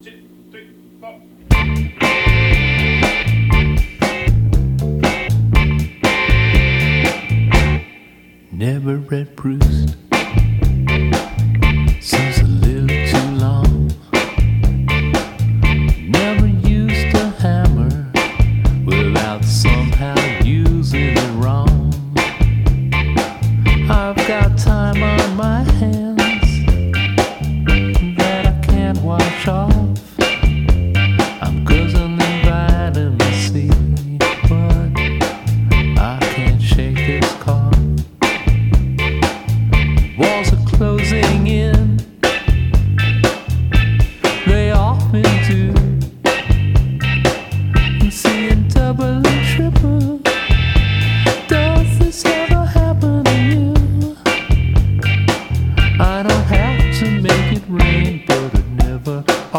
Two, three, four. Never read Proust, seems a little too long. Never used a hammer without somehow using it wrong. I've got time on my hands that I can't wash off.